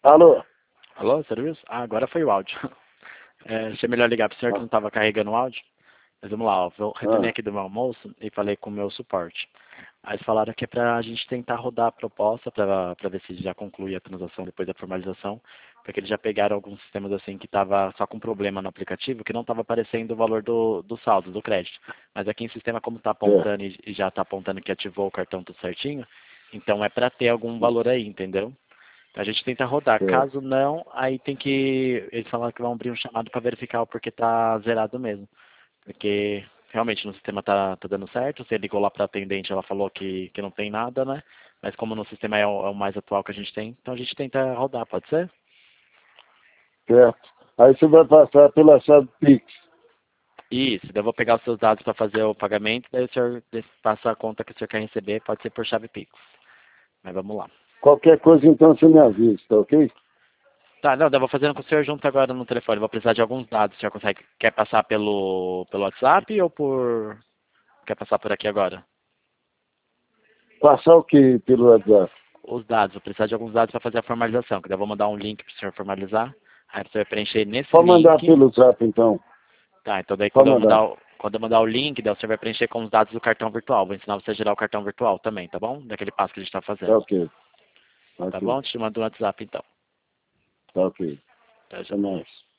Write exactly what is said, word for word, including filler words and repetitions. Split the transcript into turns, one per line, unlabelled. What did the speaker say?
Alô?
Alô, serviço? Ah, agora foi o áudio. É, achei melhor ligar para o senhor que não estava carregando o áudio. Mas vamos lá, ó, eu retornei
Ah,
aqui do meu almoço e falei com o meu suporte. Aí eles falaram que é para a gente tentar rodar a proposta para ver se já conclui a transação depois da formalização, porque eles já pegaram alguns sistemas assim que estava só com problema no aplicativo, que não estava aparecendo o valor do, do saldo, do crédito. Mas aqui em sistema, como está
é.
apontando e e já está apontando que ativou o cartão tudo certinho, então é para ter algum valor aí, entendeu? A gente tenta rodar.
É.
Caso não, aí tem que. Eles falaram que vão abrir um chamado para verificar o porquê tá zerado mesmo. Porque realmente no sistema tá, tá dando certo. Você ligou lá para a atendente, ela falou que, que não tem nada, né? Mas como no sistema é o, é o mais atual que a gente tem, então a gente tenta rodar, pode ser?
Certo. Aí você vai passar pela chave Pix.
Isso, daí eu vou pegar os seus dados para fazer o pagamento, daí o senhor passa a conta que o senhor quer receber, pode ser por chave Pix. Mas vamos lá.
Qualquer coisa, então, você me avisa, tá ok?
Tá, não, eu vou fazendo com o senhor junto agora no telefone. Vou precisar de alguns dados. O senhor consegue, quer passar pelo, pelo WhatsApp ou por, quer passar por aqui agora?
Passar o quê pelo WhatsApp?
Os dados, vou precisar de alguns dados para fazer a formalização, que daí eu vou mandar um link para o senhor formalizar. Aí você vai preencher nesse
Pode mandar
link.
pelo Zap, então.
Tá, então daí quando
Pode
eu mandar,
mandar.
o- quando eu mandar o link, daí você vai preencher com os dados do cartão virtual. Vou ensinar você a gerar o cartão virtual também, tá bom? Daquele passo que a gente está
Tá
fazendo.
ok.
Tá
Ok.
bom? Te mando no WhatsApp então.
Tá ok.
Até
Até
já.
mais.